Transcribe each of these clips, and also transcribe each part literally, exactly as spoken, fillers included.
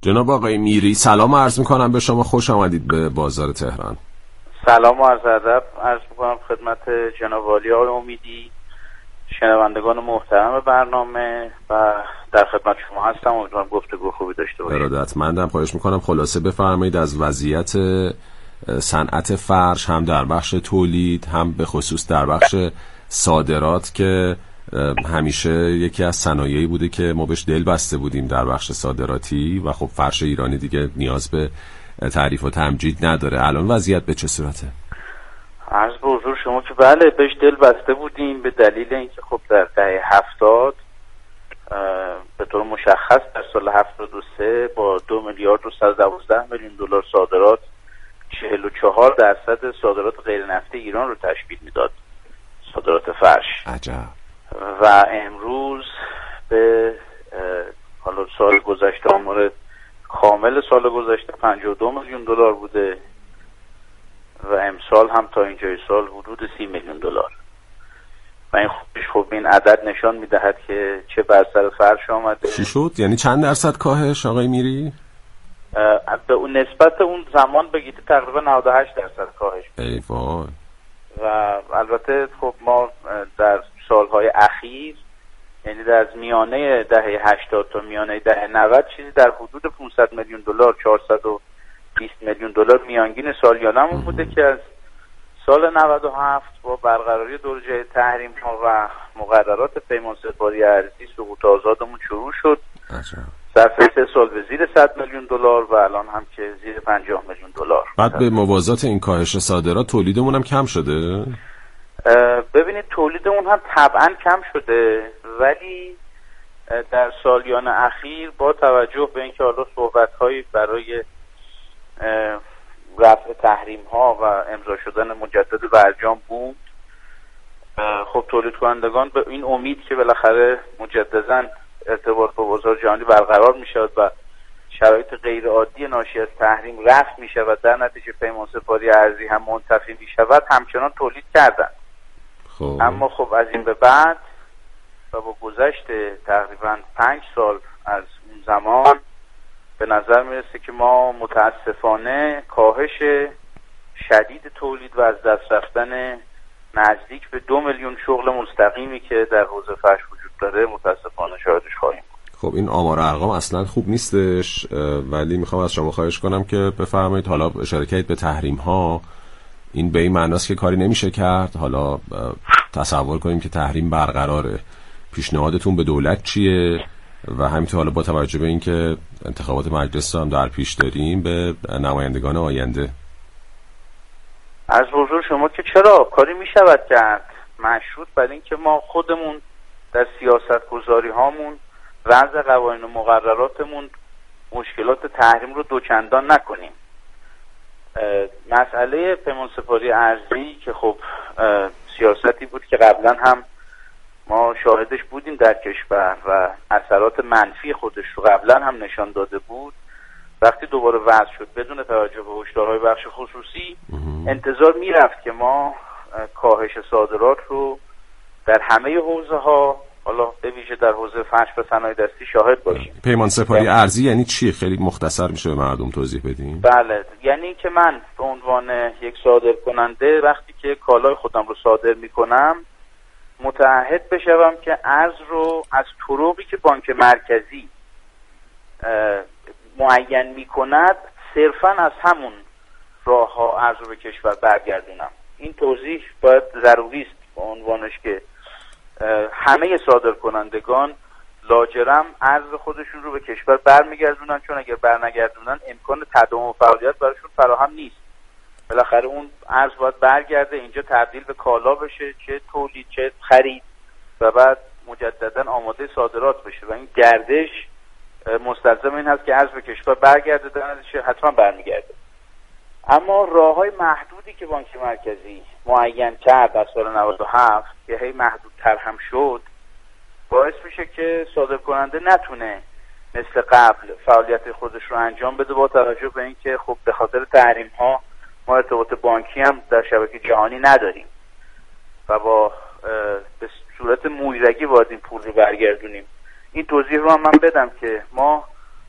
جناب آقای میری سلام عرض میکنم به شما، خوش آمدید به بازار تهران. سلام و عرض ادب عرض میکنم خدمت جناب والی آقای امیدی، شنوندگان محترم برنامه و در خدمت شما هستم. امیدوارم گفتگو خوبی داشته باشیم. ارادتمندم. خواهش میکنم خلاصه بفرمایید از وضعیت صنعت فرش، هم در بخش تولید هم به خصوص در بخش صادرات که همیشه یکی از صنایعی بوده که ما بهش دل بسته بودیم در بخش صادراتی و خب فرش ایرانی دیگه نیاز به تعریف و تمجید نداره. الان وضعیت به چه صورته؟ عرض به حضور شما که بله بهش دل بسته بودیم به دلیل اینکه خب در دهه هفتاد به طور مشخص در سال هفتاد و سه با دو میلیارد و صد و دوازده میلیون دلار صادرات چهل و چهار درصد صادرات غیر نفتی ایران رو تشکیل میداد، صادرات فرش. عجب. و امروز به حالا سال گذشته آمار کامل سال گذشته پنجاه و دو میلیون دلار بوده و امسال هم تا اینجای سال حدود سی میلیون دلار. و این خودش خب این عدد نشان میدهد که چه بر سر فرش آمده. چی شد؟ یعنی چند درصد کاهش آقای میری؟ به اون نسبت اون زمان بگید تقریبا نود و هشت درصد کاهش. ای وای. و البته خب ما در سالهای اخیر یعنی در میانه دهه هشتاد تا میانه دهه نود چیزی در حدود پانصد میلیون دلار، چهارصد و بیست میلیون دلار میانگین سالیانمون بوده که از سال نود و هفت با برقراری درجه تحریم ها و مقررات پیمان سپاری ارزی سقوط آزادمون شروع شد. ظرف سه سال به زیر صد میلیون دلار و الان هم که زیر پنجاه میلیون دلار. بعد به موازات این کاهش صادرات تولیدمون هم کم شده؟ ببینید تولیدمون هم طبعا کم شده، ولی در سالیان اخیر با توجه به اینکه حالا صحبت‌هایی برای رفع تحریم ها و امضا شدن مجدد برجام بود، خب تولید کنندگان به این امید که بالاخره مجددا ارتباط با بازار جهانی برقرار می شود و شرایط غیر عادی ناشی از تحریم رفع می شود، در نتیجه پیمان سپاری ارزی هم منتفی می شود، همچنان تولید کردند. خب. اما خب از این به بعد و با گذشت تقریبا پنج سال از اون زمان به نظر میرسه که ما متاسفانه کاهش شدید تولید و از دست رفتن نزدیک به دو میلیون شغل مستقیمی که در حوزه فرش وجود داره متاسفانه شاهدش خواهیم. خب این آمار ارقام اصلا خوب نیستش، ولی میخوام از شما خواهش کنم که بفرمایید، حالا اشاره کردید به تحریم ها، این به این معناست که کاری نمیشه کرد؟ حالا تصور کنیم که تحریم برقراره، پیشنهادتون به دولت چیه؟ و همینطور حالا با توجه به اینکه انتخابات مجلس هم در پیش داریم به نمایندگان آینده. از حضور شما که چرا کاری میشود کرد، مشروط بر این که ما خودمون در سیاست گذاری هامون وضع قوانین و مقرراتمون مشکلات تحریم رو دوچندان نکنیم. مسئله پیمان سپاری ارزی که خب سیاستی بود که قبلا هم ما شاهدش بودیم در کشور و اثرات منفی خودش رو قبلا هم نشان داده بود، وقتی دوباره وضع شد بدون توجه به هشدارهای بخش خصوصی انتظار میرفت که ما کاهش صادرات رو در همه حوزه ها، حالا به ویژه در حوزه فرش و صنایع دستی شاهد باشیم. پیمان سپاری ارزی یعنی چی؟ خیلی مختصر میشه به مردم توضیح بدیم؟ بله، یعنی که من به عنوان یک صادر کننده وقتی که کالای خودم رو صادر میکنم متعهد بشوم که ارز رو از طرقی که بانک مرکزی معین میکند صرفاً از همون راه ها ارز رو به کشور برگردونم. این توضیح باید ضروری است به عنوانش که همه صادر کنندگان لاجرم ارز خودشون رو به کشور برمیگردونن، چون اگر برنگردونن امکان تداوم فعالیت براشون فراهم نیست. بالاخره اون ارز باید برگرده اینجا تبدیل به کالا بشه، چه تولید چه خرید، و بعد مجددا آماده صادرات بشه و این گردش مستلزم این هست که ارز به کشور برگرده، در نتیجه حتما برمیگرده. اما راههای محدودی که بانک مرکزی معین کرد از سال نود و هفت که هی محدودتر هم شد باعث میشه که صادر کننده نتونه مثل قبل فعالیت خودش رو انجام بده، با توجه به اینکه خب به خاطر تحریم ها ما ارتباط بانکی هم در شبکه جهانی نداریم و با به صورت مویرگی باید این پول رو برگردونیم. این توضیح رو هم من بدم که ما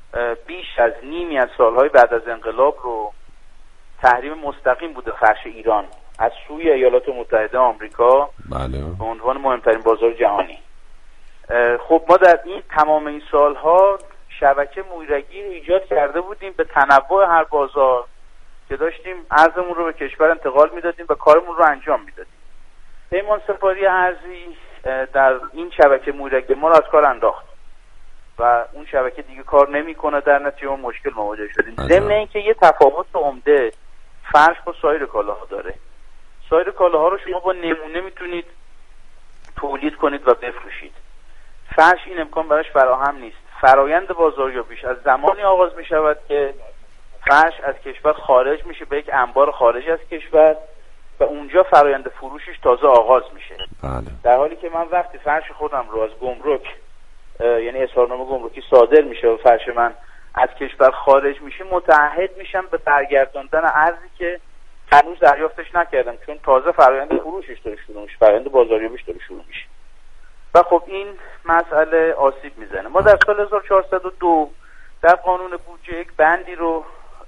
بیش از نیمی از سالهای بعد از انقلاب رو تحریم مستقیم بوده فرش ایران از سوی ایالات متحده آمریکا بله. به عنوان مهمترین بازار جهانی. خب ما در این تمام این سالها شبکه مویرگی رو ایجاد کرده بودیم به تنوع هر بازار که داشتیم ارزمون رو به کشور انتقال میدادیم و کارمون رو انجام میدادیم. پیمان سپاری ارزی در این شبکه مویرگی ما رو از کار انداخت و اون شبکه دیگه کار نمیکنه، در نتیجه ما مشکل مواجه شدیم. ضمن اینکه یه تفاوت عمده فرش با سایر کالاها داره. سایر کالاها رو شما با نمونه میتونید تولید کنید و بفروشید. فرش این امکان براش فراهم نیست. فرایند بازاریابیش از زمانی آغاز می شود که فرش از کشور خارج میشه به یک انبار خارج از کشور و اونجا فرایند فروشش تازه آغاز میشه. بله. در حالی که من وقتی فرش خودم رو از گمرک یعنی اظهارنامه گمرکی صادر میشه و فرش من از کشور خارج میشه متعهد میشم به برگرداندن ارزی که هنوز دریافتش نکردم، چون تازه فرآیند فروشش داره شروع میشه، فرآیند بازاریابیش داره شروع میشه و خب این مسئله آسیب میزنه. ما در سال هزار و چهارصد و دو در قانون بودجه یک بندی رو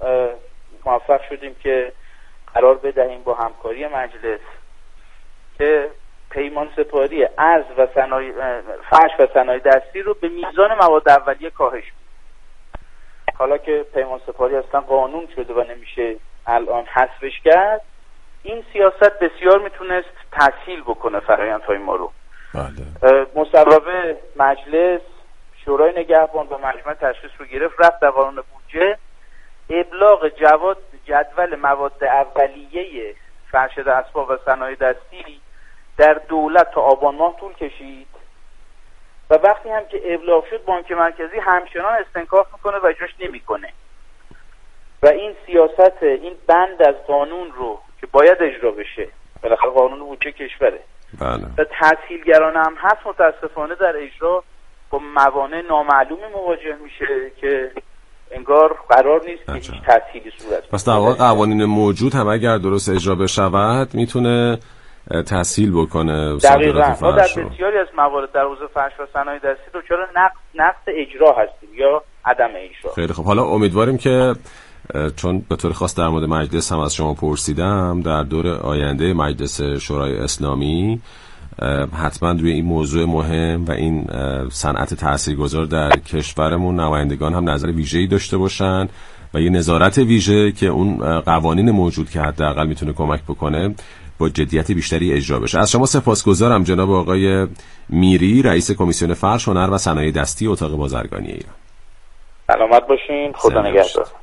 موفق شدیم که قرار بدهیم با همکاری مجلس که پیمان سپاری ارز و صنایع فرش و صنایع دستی رو به میزان مواد اولیه کاهش بدیم. حالا که پیمان سپاری اصلا قانون شده و نمیشه الان حذفش کرد، این سیاست بسیار میتونست تسهیل بکنه فرآیندهای ما رو. بله. مصوبه مجلس، شورای نگهبان و مجمع تشخیص رو گرفت، رفت در قانون بودجه. ابلاغ جواد جدول مواد اولیه فرش اسباب و صنایع دستی در دولت تا آبان ماه طول کشید و وقتی هم که ابلاغ شد بانک مرکزی همچنان استنکاف میکنه و اجراش نمیکنه و این سیاست، این بند از قانون رو که باید اجرا بشه، بالاخره قانون بودجه کشوره، بله. و تسهیلگرانه هم هست، متاسفانه در اجرا با موانع نامعلومی مواجه میشه که انگار قرار نیست که هیچ تسهیلی صورت بگیره. پس در واقع قوانین موجود هم اگر درست اجرا بشود میتونه تسهیل بکنه دقیقاً. ما در بسیاری از موارد در حوزه فرش و صنایع دستی دچار نقص نقص اجرا هستیم یا عدم اجرا. خیلی خب، حالا امیدواریم که چون به طور خاص در مورد مجلس هم از شما پرسیدم، در دور آینده مجلس شورای اسلامی حتما روی این موضوع مهم و این صنعت تاثیرگذار در کشورمون نمایندگان هم نظر ویژه‌ای داشته باشن و یه نظارت ویژه که اون قوانین موجود که حداقل میتونه کمک بکنه با جدیت بیشتری اجرا بشه. از شما سپاسگزارم جناب آقای میری، رئیس کمیسیون فرش، هنر و صنایع دستی اتاق بازرگانی ایران. سلامت باشین، خدا نگهدار.